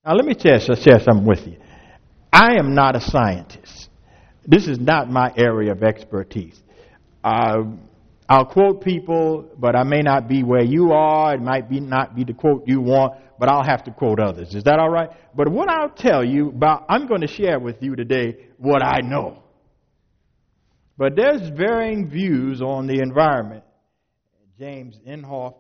Now, let me share something with you. I am not a scientist. This is not my area of expertise. I'll quote people, but I may not be where you are. It might not be the quote you want, but I'll have to quote others. Is that all right? But what I'll tell you about, I'm going to share with you today what I know. But there's varying views on the environment. James Inhofe,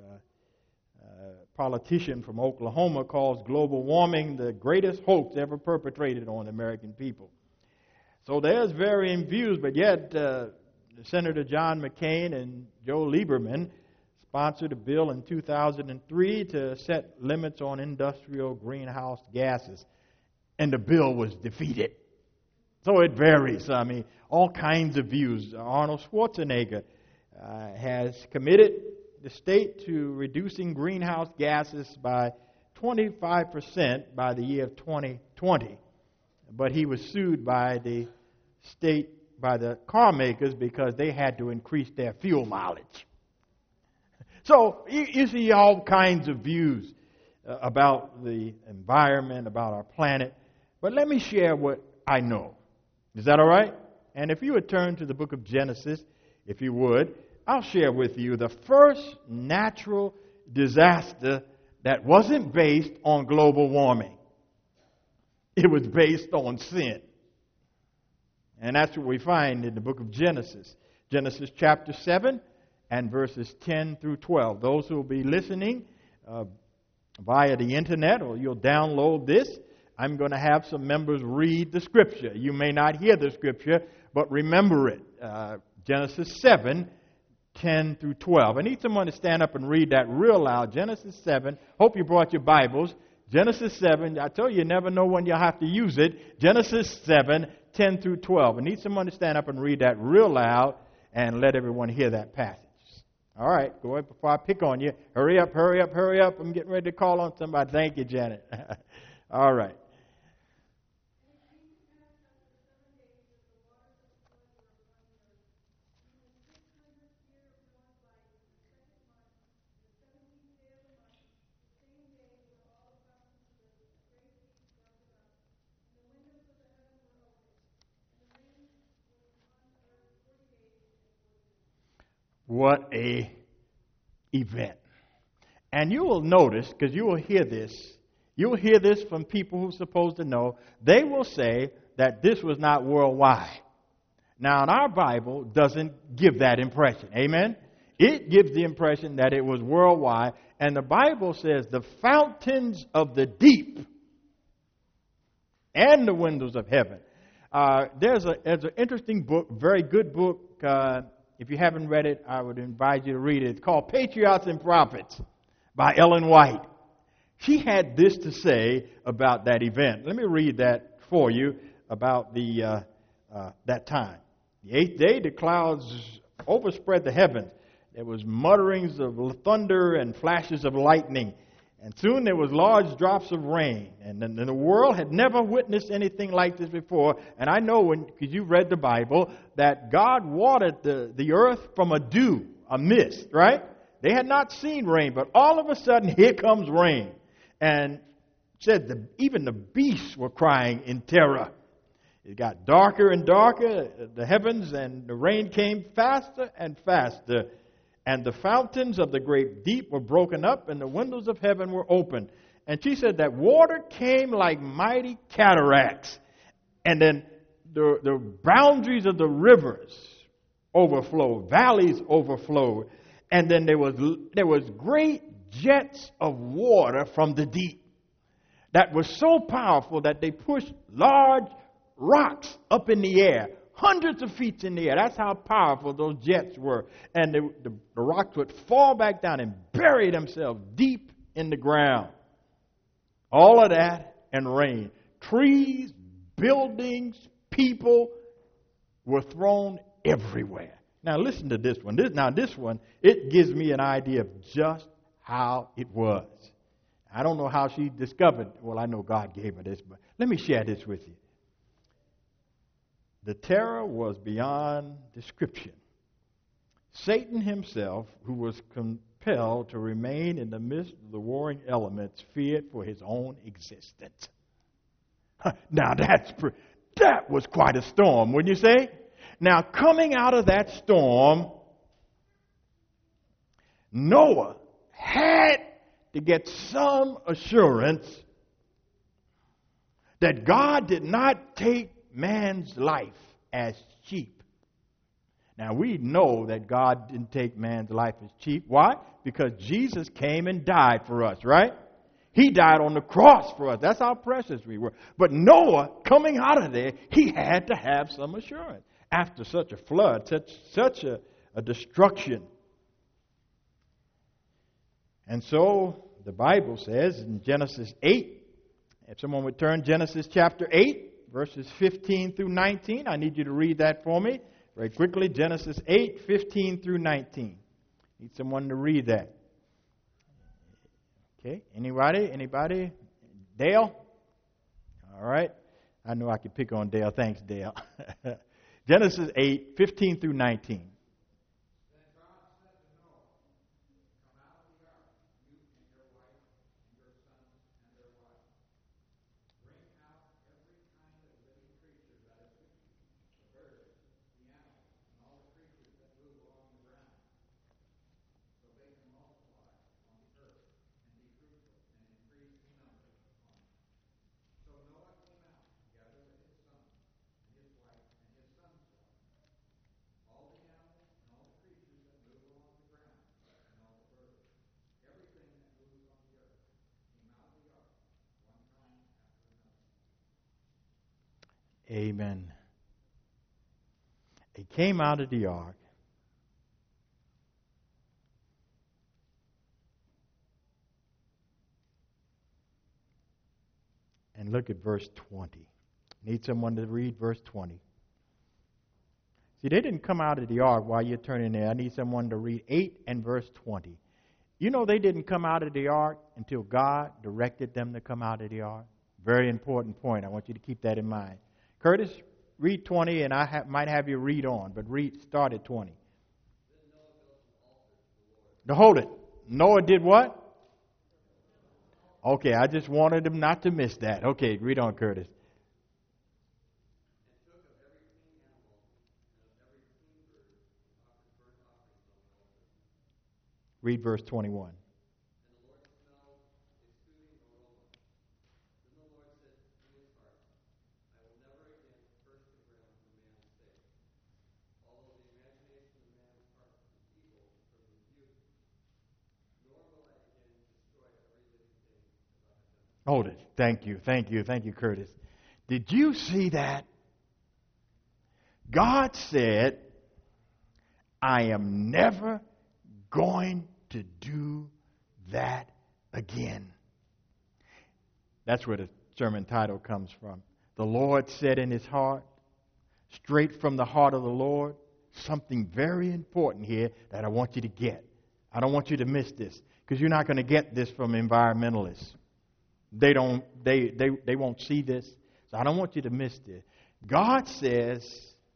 politician from Oklahoma, calls global warming the greatest hoax ever perpetrated on the American people. So there's varying views, but yet Senator John McCain and Joe Lieberman sponsored a bill in 2003 to set limits on industrial greenhouse gases, and the bill was defeated. So it varies. I mean, all kinds of views. Arnold Schwarzenegger has committed the state to reducing greenhouse gases by 25% by the year of 2020. But he was sued by the state, by the car makers, because they had to increase their fuel mileage. So you see all kinds of views about the environment, about our planet. But let me share what I know. Is that all right? And if you would turn to the book of Genesis, if you would, I'll share with you the first natural disaster that wasn't based on global warming. It was based on sin. And that's what we find in the book of Genesis. Genesis chapter 7 and verses 10 through 12. Those who will be listening via the internet, or you'll download this, I'm going to have some members read the scripture. You may not hear the scripture, but remember it. Genesis 7, 10 through 12. I need someone to stand up and read that real loud. Genesis 7. Hope you brought your Bibles. Genesis 7. I tell you, you never know when you'll have to use it. Genesis 7, 10 through 12. I need someone to stand up and read that real loud and let everyone hear that passage. All right, go ahead before I pick on you. Hurry up, hurry up, hurry up. I'm getting ready to call on somebody. Thank you, Janet. All right. What a event. And you will notice, because you will hear this from people who are supposed to know, they will say that this was not worldwide. Now, in our Bible, doesn't give that impression. Amen? It gives the impression that it was worldwide. And the Bible says the fountains of the deep and the windows of heaven. There's an interesting book, very good book. If you haven't read it, I would advise you to read it. It's called Patriots and Prophets by Ellen White. She had this to say about that event. Let me read that for you about that time. The eighth day, the clouds overspread the heavens. There was mutterings of thunder and flashes of lightning. And soon there was large drops of rain. And the world had never witnessed anything like this before. And I know, because you've read the Bible, that God watered the earth from a dew, a mist, right? They had not seen rain, but all of a sudden, here comes rain. And said even the beasts were crying in terror. It got darker and darker, the heavens, and the rain came faster and faster. And the fountains of the great deep were broken up, and the windows of heaven were opened. And she said that water came like mighty cataracts. And then the boundaries of the rivers overflowed, valleys overflowed. And then there was great jets of water from the deep that was so powerful that they pushed large rocks up in the air. Hundreds of feet in the air. That's how powerful those jets were. And the rocks would fall back down and bury themselves deep in the ground. All of that and rain. Trees, buildings, people were thrown everywhere. Now listen to this one. This one, it gives me an idea of just how it was. I don't know how she discovered. Well, I know God gave her this, but let me share this with you. The terror was beyond description. Satan himself, who was compelled to remain in the midst of the warring elements, feared for his own existence. Now that was quite a storm, wouldn't you say? Now, coming out of that storm, Noah had to get some assurance that God did not take man's life as cheap. Now, we know that God didn't take man's life as cheap. Why? Because Jesus came and died for us, right? He died on the cross for us. That's how precious we were. But Noah, coming out of there, he had to have some assurance. After such a flood, such a destruction. And so, the Bible says in Genesis 8, if someone would turn Genesis chapter 8, verses 15 through 19. I need you to read that for me very quickly. Genesis 8, 15 through 19. Need someone to read that. Okay, anybody? Dale? All right. I know I could pick on Dale. Thanks, Dale. Genesis 8, 15 through 19. Amen. He came out of the ark. And look at verse 20. Need someone to read verse 20. See, they didn't come out of the ark while you're turning there. I need someone to read 8 and verse 20. You know they didn't come out of the ark until God directed them to come out of the ark. Very important point. I want you to keep that in mind. Curtis, read 20, and I might have you read on, but start at 20. Now hold it. Noah did what? Okay, I just wanted him not to miss that. Okay, read on, Curtis. Read verse 21. Hold it. Thank you, Curtis. Did you see that? God said, I am never going to do that again. That's where the sermon title comes from. The Lord said in his heart, straight from the heart of the Lord, something very important here that I want you to get. I don't want you to miss this, because you're not going to get this from environmentalists. They won't see this. So I don't want you to miss this. God says,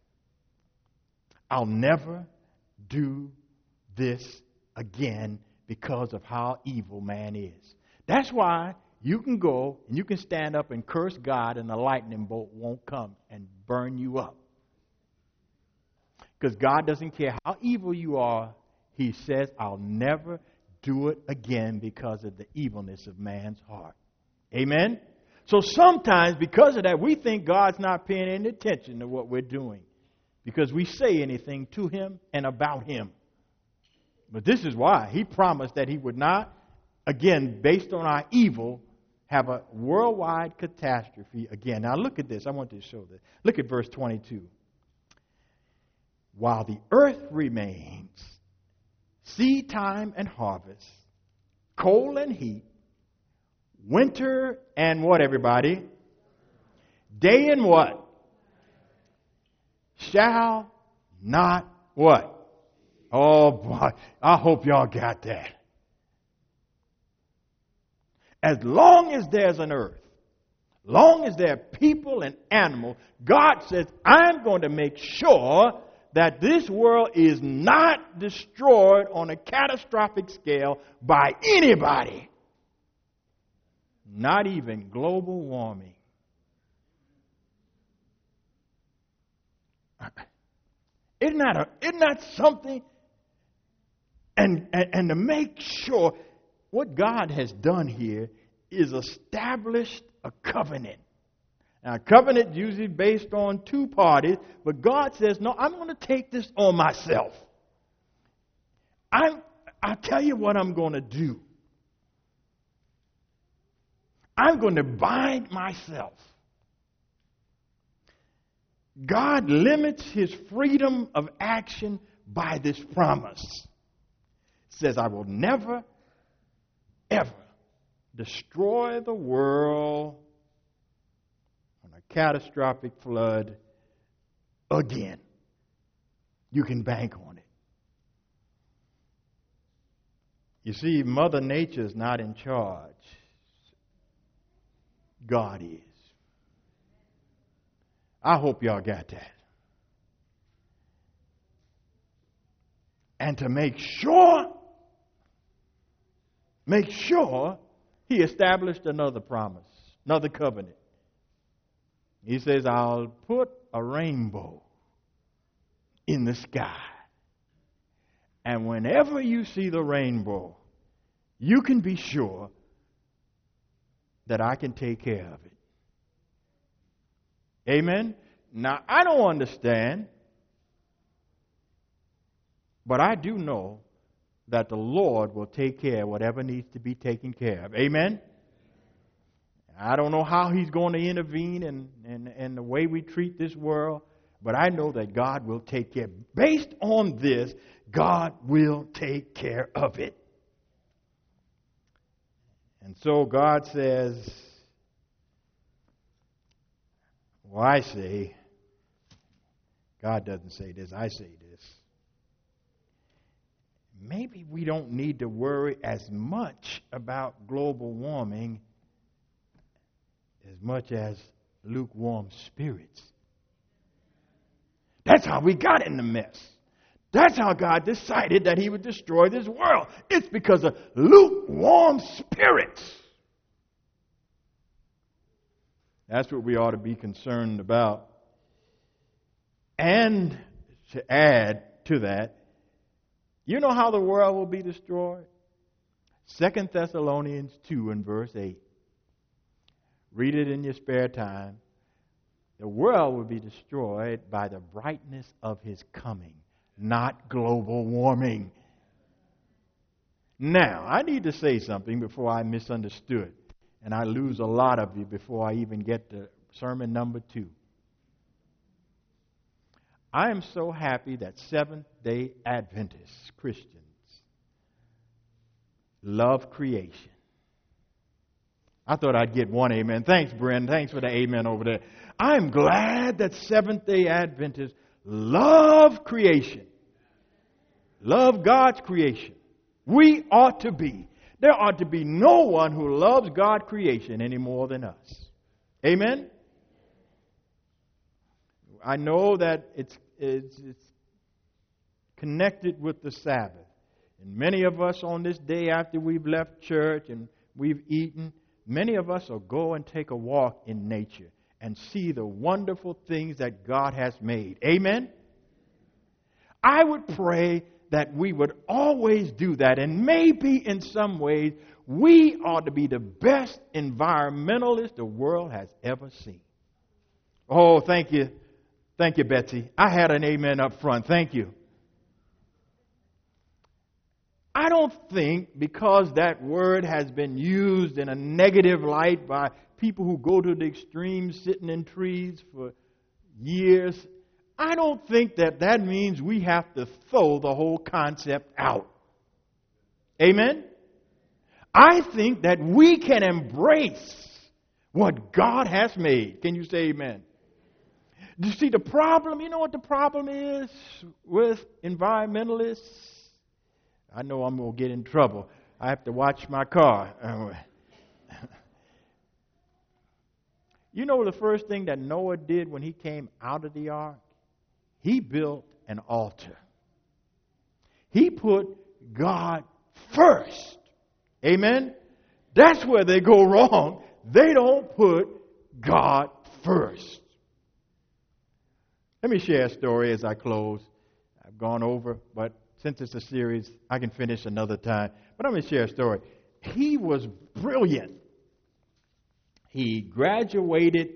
I'll never do this again because of how evil man is. That's why you can go and you can stand up and curse God and the lightning bolt won't come and burn you up. Because God doesn't care how evil you are. He says, I'll never do it again because of the evilness of man's heart. Amen? So sometimes because of that, we think God's not paying any attention to what we're doing because we say anything to him and about him. But this is why. He promised that he would not, again, based on our evil, have a worldwide catastrophe again. Now look at this. I want to show this. Look at verse 22. While the earth remains, seed time and harvest, cold and heat, winter and what, everybody? Day and what? Shall not what? Oh, boy. I hope y'all got that. As long as there's an earth, long as there are people and animals, God says, I'm going to make sure that this world is not destroyed on a catastrophic scale by anybody. Not even global warming. Isn't that something? And to make sure what God has done here is established a covenant. Now, a covenant usually based on two parties, but God says, no, I'm going to take this on myself. I'll tell you what I'm going to do. I'm going to bind myself. God limits his freedom of action by this promise. It says, I will never, ever destroy the world on a catastrophic flood again. You can bank on it. You see, Mother Nature is not in charge. God is. I hope y'all got that. And to make sure he established another promise, another covenant. He says, I'll put a rainbow in the sky. And whenever you see the rainbow, you can be sure that I can take care of it. Amen? Now, I don't understand, but I do know that the Lord will take care of whatever needs to be taken care of. Amen? I don't know how he's going to intervene in the way we treat this world, but I know that God will take care. Based on this, God will take care of it. And so God says, well, I say, God doesn't say this, I say this. Maybe we don't need to worry as much about global warming as much as lukewarm spirits. That's how we got in the mess. That's how God decided that he would destroy this world. It's because of lukewarm spirits. That's what we ought to be concerned about. And to add to that, you know how the world will be destroyed? 2 Thessalonians 2 and verse 8. Read it in your spare time. The world will be destroyed by the brightness of his coming, not global warming. Now, I need to say something before I misunderstood, and I lose a lot of you before I even get to sermon number 2. I am so happy that Seventh-day Adventist Christians love creation. I thought I'd get one amen. Thanks, Bryn. Thanks for the amen over there. I'm glad that Seventh-day Adventists love creation. Love God's creation. We ought to be. There ought to be no one who loves God's creation any more than us. Amen? I know that it's connected with the Sabbath. And many of us on this day after we've left church and we've eaten, many of us will go and take a walk in nature and see the wonderful things that God has made. Amen? I would pray that we would always do that. And maybe in some ways, we ought to be the best environmentalists the world has ever seen. Oh, thank you. Thank you, Betsy. I had an amen up front. Thank you. I don't think because that word has been used in a negative light by people who go to the extremes sitting in trees for years, I don't think that means we have to throw the whole concept out. Amen? I think that we can embrace what God has made. Can you say amen? You see the problem, you know what the problem is with environmentalists? I know I'm going to get in trouble. I have to watch my car. You know the first thing that Noah did when he came out of the ark? He built an altar. He put God first. Amen? That's where they go wrong. They don't put God first. Let me share a story as I close. I've gone over, but since it's a series, I can finish another time. But I'm going to share a story. He was brilliant. He graduated.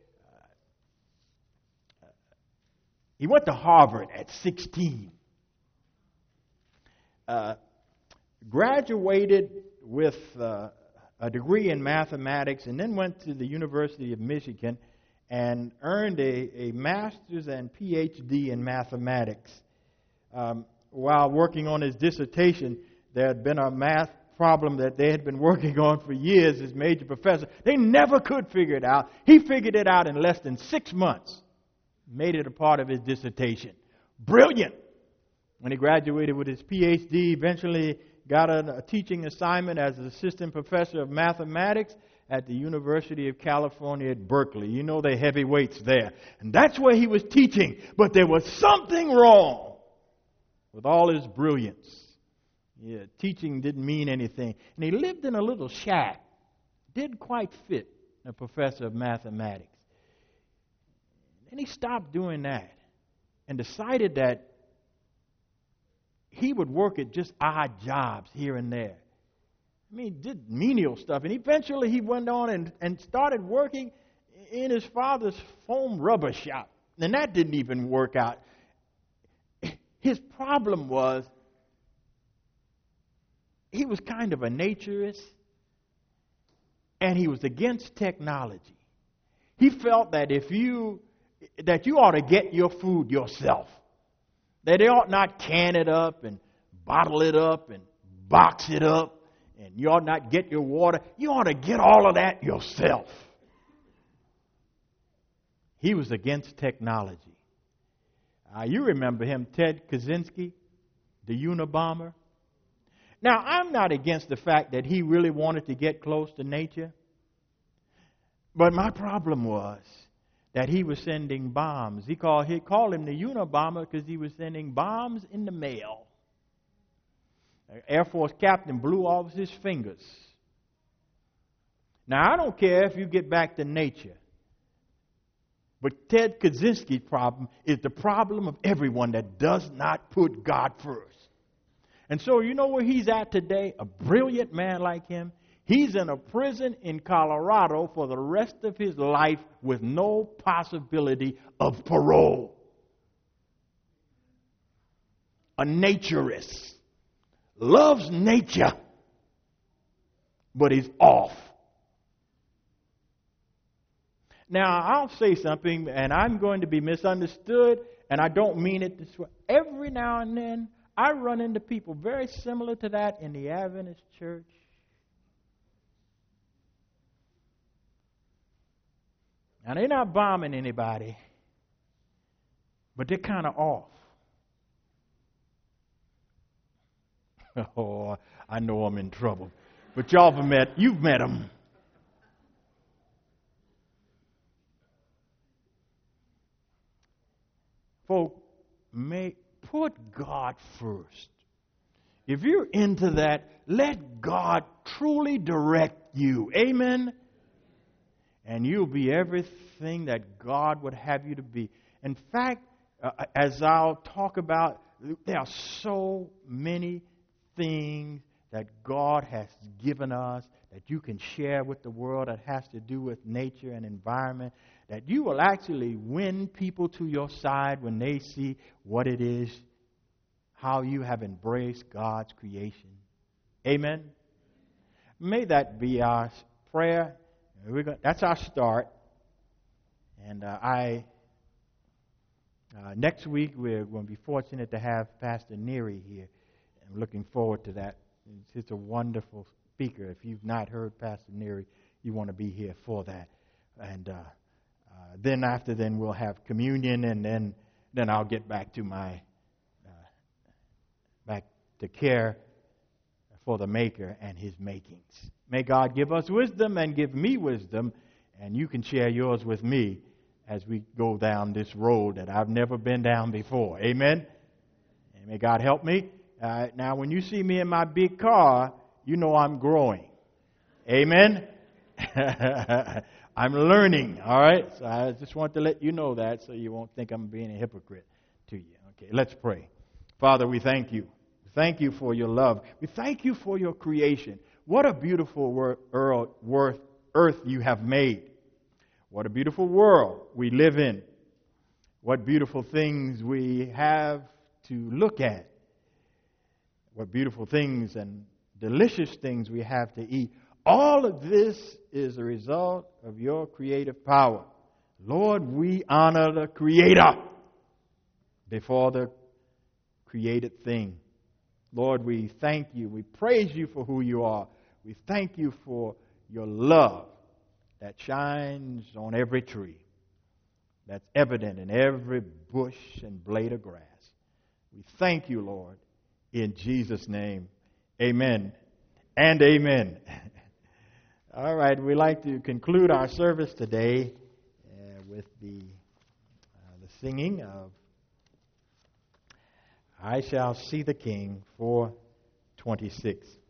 He went to Harvard at 16. Graduated with a degree in mathematics, and then went to the University of Michigan and earned a master's and PhD in mathematics. While working on his dissertation, there had been a math problem that they had been working on for years, his major professor. They never could figure it out. He figured it out in less than 6 months. Made it a part of his dissertation. Brilliant. When he graduated with his PhD, eventually got a teaching assignment as an assistant professor of mathematics at the University of California at Berkeley. You know, they're heavyweights there. And that's where he was teaching. But there was something wrong with all his brilliance. Yeah, teaching didn't mean anything. And he lived in a little shack. Didn't quite fit a professor of mathematics. And he stopped doing that and decided that he would work at just odd jobs here and there. I mean, did menial stuff. And eventually he went on and started working in his father's foam rubber shop. And that didn't even work out. His problem was he was kind of a naturist, and he was against technology. He felt that you ought to get your food yourself. That they ought not can it up and bottle it up and box it up. And you ought not get your water. You ought to get all of that yourself. He was against technology. You remember him, Ted Kaczynski, the Unabomber. Now, I'm not against the fact that he really wanted to get close to nature. But my problem was that he was sending bombs. He called him the Unabomber because he was sending bombs in the mail. An Air Force captain blew off his fingers. Now, I don't care if you get back to nature. But Ted Kaczynski's problem is the problem of everyone that does not put God first. And so you know where he's at today? A brilliant man like him. He's in a prison in Colorado for the rest of his life with no possibility of parole. A naturist. Loves nature, but he's off. Now, I'll say something, and I'm going to be misunderstood, and I don't mean it this way. Every now and then, I run into people very similar to that in the Adventist church. Now, they're not bombing anybody, but they're kind of off. Oh, I know I'm in trouble. But you've met them. Folks, put God first. If you're into that, let God truly direct you. Amen? And you'll be everything that God would have you to be. In fact, as I'll talk about, there are so many things that God has given us that you can share with the world that has to do with nature and environment, that you will actually win people to your side when they see what it is, how you have embraced God's creation. Amen? May that be our prayer. That's our start. And next week we're going to be fortunate to have Pastor Neary here. I'm looking forward to that. He's a wonderful speaker. If you've not heard Pastor Neary, you want to be here for that. And then we'll have communion, and then I'll get back to my back to care for the Maker and His makings. May God give us wisdom and give me wisdom, and you can share yours with me as we go down this road that I've never been down before. Amen? And may God help me. Now, when you see me in my big car, you know I'm growing. Amen? I'm learning, all right? So I just want to let you know that so you won't think I'm being a hypocrite to you. Okay, let's pray. Father, we thank you. Thank you for your love. We thank you for your creation. What a beautiful earth you have made. What a beautiful world we live in. What beautiful things we have to look at. What beautiful things and delicious things we have to eat. All of this is a result of your creative power. Lord, we honor the Creator before the created thing. Lord, we thank you. We praise you for who you are. We thank you for your love that shines on every tree, that's evident in every bush and blade of grass. We thank you, Lord, in Jesus' name. Amen and amen. All right, we'd like to conclude our service today with the singing of I Shall See the King, 426.